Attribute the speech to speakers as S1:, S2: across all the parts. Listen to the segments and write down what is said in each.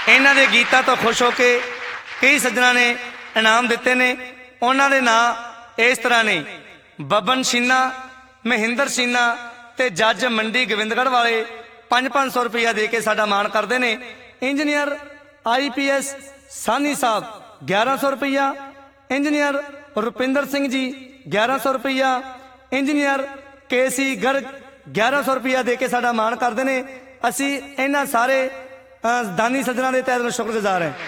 S1: ਇਹਨਾਂ ਦੇ ਗੀਤਾਂ ਤੋਂ ਖੁਸ਼ ਹੋ ਕੇ ਕਈ ਸੱਜਣਾ ਨੇ ਇਨਾਮ ਦਿੱਤੇ ਨੇ। ਉਹਨਾਂ ਦੇ ਨਾਂ ਇਸ ਤਰ੍ਹਾਂ ਨੇ, ਬਬਨ ਸ਼ੀਨਾ, ਮਹਿੰਦਰ ਸ਼ੀਨਾ ਤੇ ਜੱਜ ਮੰਡੀ ਗੋਬਿੰਦਗੜ੍ਹ ਵਾਲੇ 5-500 ਰੁਪਇਆ ਦੇ ਕੇ ਸਾਡਾ ਮਾਣ ਕਰਦੇ ਨੇ। ਇੰਜੀਨੀਅਰ IPS ਸਾਨੀ ਸਾਹਿਬ 1100 ਰੁਪਇਆ, ਇੰਜੀਨੀਅਰ ਰੁਪਿੰਦਰ ਸਿੰਘ ਜੀ 1100 ਰੁਪਇਆ, ਇੰਜੀਨੀਅਰ KC ਗਰਗ 1100 ਰੁਪਇਆ ਦੇ ਕੇ ਸਾਡਾ ਮਾਣ ਕਰਦੇ ਨੇ। ਅਸੀਂ ਇਹਨਾਂ ਸਾਰੇ ਦਾਨੀ ਸੱਜਣਾ ਦੇ ਤਹਿ ਦਿਲੋਂ ਸ਼ੁਕਰਗੁਜ਼ਾਰ ਹੈ।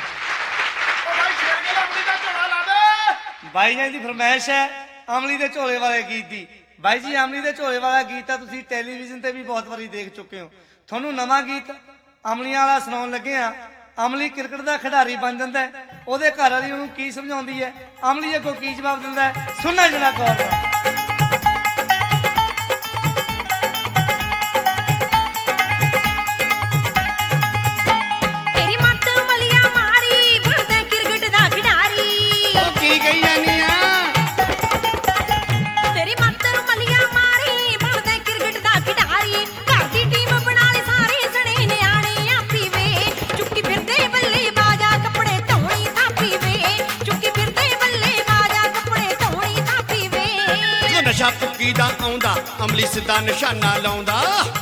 S1: ਬਾਈ ਜੀ ਦੀ ਫਰਮਾਇਸ਼ ਹੈ ਅਮਲੀ ਦੇ ਝੋਲੇ ਵਾਲੇ ਗੀਤ ਦੀ। ਬਾਈ ਜੀ ਅਮਲੀ ਦੇ ਝੋਲੇ ਵਾਲਾ ਗੀਤ ਤਾਂ ਤੁਸੀਂ ਟੈਲੀਵਿਜ਼ਨ ਤੇ ਵੀ ਬਹੁਤ ਵਾਰੀ ਦੇਖ ਚੁੱਕੇ ਹੋ। ਤੁਹਾਨੂੰ ਨਵਾਂ ਗੀਤ ਅਮਲੀਆਂ ਵਾਲਾ ਸੁਣਾਉਣ ਲੱਗੇ ਆ। ਅਮਲੀ ਕ੍ਰਿਕਟ ਦਾ ਖਿਡਾਰੀ ਬਣ ਜਾਂਦਾ ਹੈ, ਉਹਦੇ ਘਰ ਵਾਲੀ ਉਹਨੂੰ ਕੀ ਸਮਝਾਉਂਦੀ ਹੈ, ਅਮਲੀ ਅੱਗੋਂ ਕੀ ਜਵਾਬ ਦਿੰਦਾ ਹੈ, ਸੁਣਨਾ ਜਣਾ ਕੌਰ।
S2: ਨਸ਼ਾ ਪੁੱਕੀ ਦਾ ਆਉਂਦਾ ਅਮਲੀ ਸਿੱਧਾ ਨਿਸ਼ਾਨਾ ਲਾਉਂਦਾ।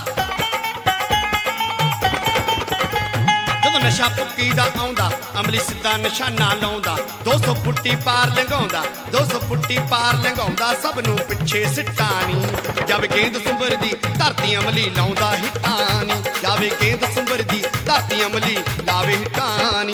S2: ਜਦੋਂ ਨਸ਼ਾ ਪੁੱਕੀ ਦਾ ਆਉਂਦਾ ਅਮਲੀ ਸਿੱਧਾ ਨਿਸ਼ਾਨਾ ਲਾਉਂਦਾ। 200 ਫੁੱਟੀ ਪਾਰ ਲੰਘਾਉਂਦਾ, 200 ਫੁੱਟੀ ਪਾਰ ਲੰਘਾਉਂਦਾ। ਸਭ ਨੂੰ ਪਿੱਛੇ ਸਿੱਟਾਨੀ ਜਾਵੇ ਗੇਂਦ ਸੁੰਬਰ ਦੀ ਧਰਤੀ ਅਮਲੀ ਲਾਉਂਦਾ ਹਿੱਟਾਨੀ। ਜਾਵੇ ਗੇਂਦ ਸੁੰਬਰ ਦੀ ਧਰਤੀ ਅਮਲੀ ਲਾਵੇ ਹਿੱਟਾਨੀ।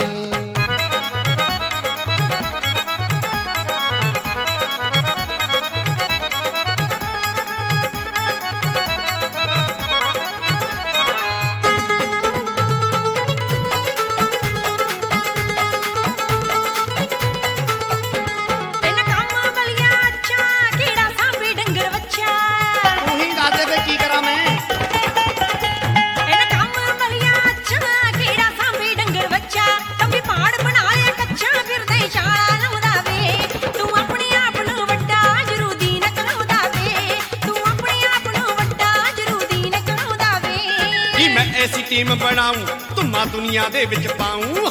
S2: ऐसी टीम बनाऊं धुम्मा दुनिया दे विच पाऊं।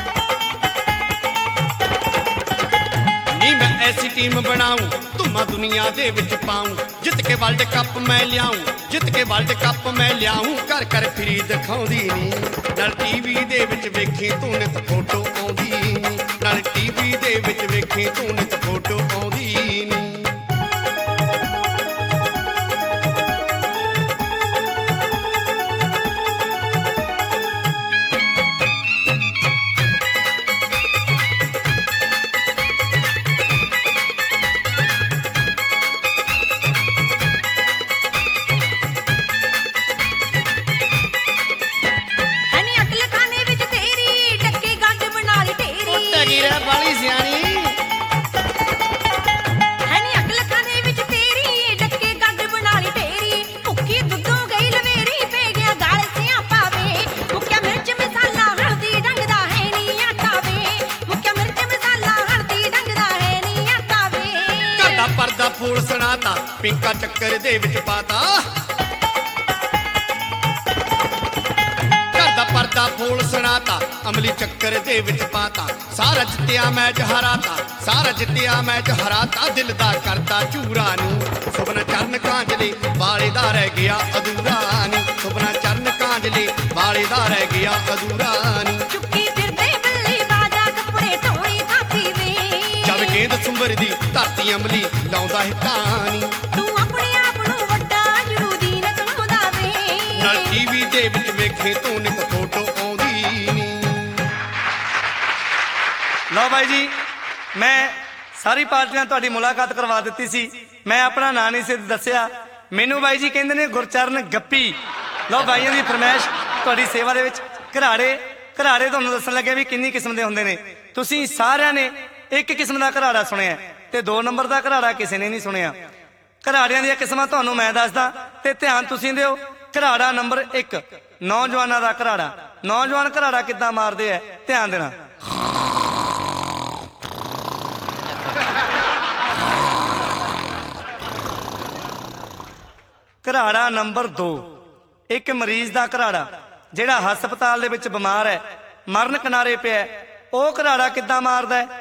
S2: नी मैं ऐसी टीम बनाऊं धुम्मा दुनिया दे विच पाऊं। जित के वर्ल्ड कप मैं लियाऊं, जित के वर्ल्ड कप मैं लियाऊं। कर कर फिरी दिखाउंदी नी नाल TV दे विच वेखी तूं नित फोटो आउंदी नी। नाल TV दे विच वेखी तूं नित फोटो आउंदी नी। ਫੂਲ ਸੁਣਾਤਾ ਪਿੰਕਾ ਚੱਕਰ ਦੇ ਵਿੱਚ ਪਾਤਾ। ਘਰ ਦਾ ਪਰਦਾ ਫੂਲ ਸੁਣਾਤਾ ਅਮਲੀ ਚੱਕਰ ਦੇ ਵਿੱਚ ਪਾਤਾ। ਸਾਰਾ ਜਿੱਤਿਆ ਮੈਚ ਹਰਾਤਾ, ਸਾਰਾ ਜਿੱਤਿਆ ਮੈਚ ਹਰਾਤਾ। ਦਿਲ ਦਾ ਕਰਦਾ ਚੂਰਾ ਨੂੰ ਸੁਪਨਾ ਚਰਨ ਕਾਂਜਲੀ ਵਾਲੇ ਦਾ ਰਹਿ ਗਿਆ ਅਧੂਰਾ ਨੀ। ਸੁਪਨਾ ਚਰਨ ਕਾਂਜਲੀ ਵਾਲੇ ਦਾ ਰਹਿ ਗਿਆ ਅਧੂਰਾ ਨੀ।
S3: ਚੁੱਕੀ ਫਿਰਦੇ ਬੱਲੇ ਬਾਜਾ ਕੱਪੜੇ ਧੋਣੀ ਥਾਪੀ ਵੇ।
S2: ਜਦ ਗੇਂਦ ਸੁੰਬਰ ਦੀ ਧਰਤੀ ਅਮਲੀ ਲਾਉਂਦਾ ਹਿੱਟਾਨੀ।
S3: ਤੂੰ ਆਪਣੇ ਆਪ ਨੂੰ ਵੱਡਾ ਜਰੂਰੀ ਨਾ ਚਾਹੁੰਦਾ ਵੇ।
S2: ਨਾਲ TV ਦੇ ਵਿੱਚ ਵੇਖੇ ਤੂੰ ਨਿਕ ਫੋਟੋ ਆਉਂਦੀ ਨੀ।
S1: ਲਓ ਬਾਈ ਜੀ, ਮੈਂ ਸਾਰੀ ਪਾਰਟੀਆਂ ਤੁਹਾਡੀ ਮੁਲਾਕਾਤ ਕਰਵਾ ਦਿੱਤੀ ਸੀ। ਮੈਂ ਆਪਣਾ ਨਾਂ ਨਹੀਂ ਸੀ ਦੱਸਿਆ। ਮੈਨੂੰ ਬਾਈ ਜੀ ਕਹਿੰਦੇ ਨੇ ਗੁਰਚਰਨ ਗੱਪੀ। ਲਓ ਬਾਈਆਂ ਦੀ ਫਰਮਾਇਸ਼ ਤੁਹਾਡੀ ਸੇਵਾ ਦੇ ਵਿੱਚ। ਘਰਾੜੇ ਤੁਹਾਨੂੰ ਦੱਸਣ ਲੱਗਿਆ ਵੀ ਕਿੰਨੀ ਕਿਸਮ ਦੇ ਹੁੰਦੇ ਨੇ। ਤੁਸੀਂ ਸਾਰਿਆਂ ਨੇ ਇੱਕ ਕਿਸਮ ਦਾ ਘਰਾੜਾ ਸੁਣਿਆ ਤੇ 2 ਨੰਬਰ ਦਾ ਘਰਾੜਾ ਕਿਸੇ ਨੇ ਨਹੀਂ ਸੁਣਿਆ। ਘਰਾੜਿਆਂ ਦੀਆਂ ਕਿਸਮਾਂ ਤੁਹਾਨੂੰ ਮੈਂ ਦੱਸਦਾ ਤੇ ਧਿਆਨ ਤੁਸੀਂ ਦਿਓ। ਘਰਾੜਾ ਨੰਬਰ 1 ਨੌਜਵਾਨਾਂ ਦਾ ਘਰਾੜਾ। ਨੌਜਵਾਨ ਘਰਾੜਾ ਕਿੱਦਾਂ ਮਾਰਦੇ ਆ, ਧਿਆਨ ਦੇਣਾ। ਘਰਾੜਾ ਨੰਬਰ 2 ਇੱਕ ਮਰੀਜ਼ ਦਾ ਘਰਾੜਾ ਜਿਹੜਾ ਹਸਪਤਾਲ ਦੇ ਵਿੱਚ ਬਿਮਾਰ ਹੈ। ਮਰਨ ਕਿਨਾਰੇ ਪਿਆ, ਉਹ ਘਰਾੜਾ ਕਿੱਦਾਂ ਮਾਰਦਾ ਹੈ?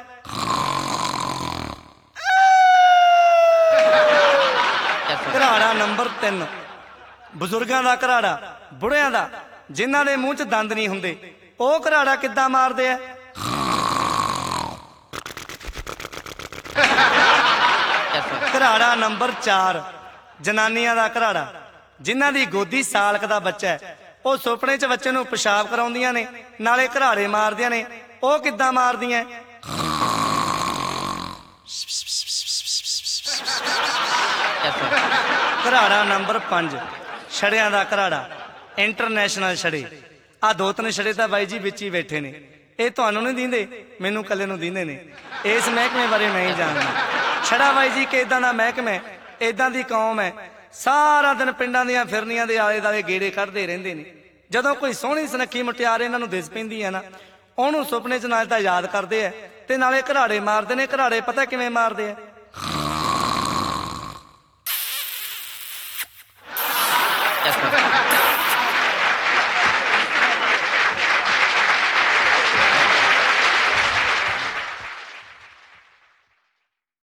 S1: ਘਰਾੜਾ ਨੰਬਰ 3, ਬਜ਼ੁਰਗਾਂ ਦਾ ਘਰਾੜਾ, ਬੁੜਿਆਂ ਦਾ, ਜਿਨ੍ਹਾਂ ਦੇ ਮੂੰਹ 'ਚ ਦੰਦ ਨਹੀਂ ਹੁੰਦੇ, ਉਹ ਘਰਾੜਾ ਕਿੱਦਾਂ ਮਾਰਦੇ ਆ? ਘਰਾੜਾ ਨੰਬਰ 4, ਜਨਾਨੀਆਂ ਦਾ ਘਰਾੜਾ, ਜਿਨ੍ਹਾਂ ਦੀ ਗੋਦੀ ਸਾਲਕ ਦਾ ਬੱਚਾ ਹੈ, ਉਹ ਸੁਪਨੇ 'ਚ ਬੱਚੇ ਨੂੰ ਪਿਸ਼ਾਬ ਕਰਾਉਂਦੀਆਂ ਨੇ, ਨਾਲੇ ਘਰਾੜੇ ਮਾਰਦੀਆਂ ਨੇ, ਉਹ ਕਿੱਦਾਂ ਮਾਰਦੀਆਂ? ਘਰਾੜਾ ਨੰਬਰ 5, ਛੜਿਆਂ ਦਾ ਘਰਾੜਾ, ਇੰਟਰਨੈਸ਼ਨਲ ਛੜੇ। ਆ 2-3 ਛੜੇ ਤਾਂ ਬਾਈ ਜੀ ਵਿੱਚ ਹੀ ਬੈਠੇ ਨੇ, ਇਹ ਤੁਹਾਨੂੰ ਨਹੀਂ ਦਿੰਦੇ, ਮੈਨੂੰ ਕੱਲੇ ਨੂੰ ਦਿੰਦੇ ਨੇ। ਇਸ ਮਹਿਕਮੇ ਬਾਰੇ ਮੈਂ ਹੀ ਜਾਣਦਾ। ਛੜਾ ਬਾਈ ਜੀ ਕਿ ਇਦਾਂ ਦਾ ਮਹਿਕਮਾ ਹੈ, ਇਦਾਂ ਦੀ ਕੌਮ ਹੈ, ਸਾਰਾ ਦਿਨ ਪਿੰਡਾਂ ਦੀਆਂ ਫਿਰਨੀਆਂ ਦੇ ਆਲੇ ਦੁਆਲੇ ਗੇੜੇ ਕੱਢਦੇ ਰਹਿੰਦੇ ਨੇ। ਜਦੋਂ ਕੋਈ ਸੋਹਣੀ ਸੁਨੱਖੀ ਮੁਟਿਆਰ ਇਹਨਾਂ ਨੂੰ ਦਿਸ ਪੈਂਦੀ ਹੈ ਨਾ, ਉਹਨੂੰ ਸੁਪਨੇ 'ਚ ਨਾਲ ਤਾਂ ਯਾਦ ਕਰਦੇ ਆ ਤੇ ਨਾਲੇ ਘਰਾੜੇ ਮਾਰਦੇ ਨੇ। ਘਰਾੜੇ ਪਤਾ ਕਿਵੇਂ ਮਾਰਦੇ ਆ?